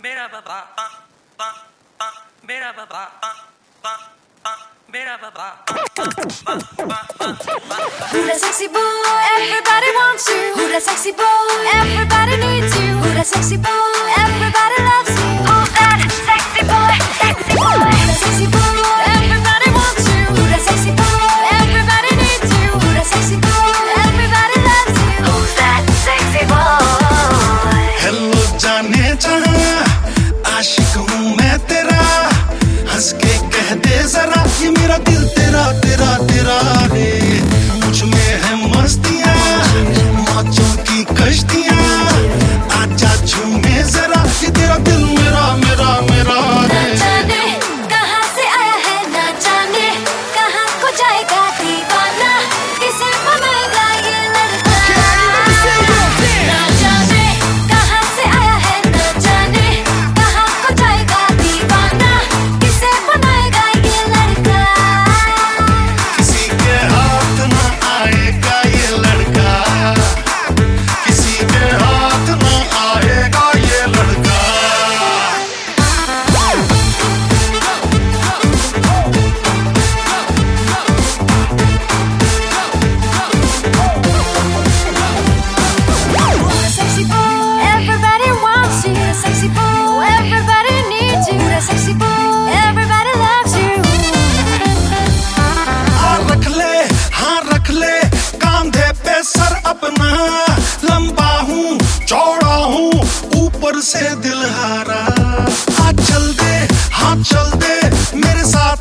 मेरा बाबा मेरा बाबा मेरा बाबा Who that sexy boy? Everybody wants you. Who that sexy boy? Everybody needs you. Who that sexy boy? Everybody loves you. Who's that sexy boy? Sexy boy. Who that sexy boy? Everybody wants you. Who that sexy boy? Everybody needs you. Who that sexy boy? Everybody loves you. Who's that sexy boy? Hello जाने जहां आशिक हूँ मैं तेरा हंस के कह दे जरा ये मेरा दिल तेरा तेरा तेरा है मुझ में है मस्तियाँ मौजों की कश्तियाँ आजा झूमे जरा ये तेरा दिल मेरा मेरा मेरा है ना जाने कहाँ से आया है ना जाने कहाँ को जाएगा दीवाना किसे बनाएगा ये लड़का ना जाने कहाँ से आया है ना जाने कहाँ को जाएगा दीवाना किसे बनाएगा ये लड़का किसी के हाथ ना आएगा ये लड़का किसी के हाथ ना आएगा ये लड़का Sexy boy, everybody wants you. Sexy boy, everybody needs you. Sexy boy, everybody loves you. हाँ रख ले कांधे पे सर अपना लंबा हूँ चौड़ा हूँ ऊपर से दिल हारा हाँ चल दे मेरे साथ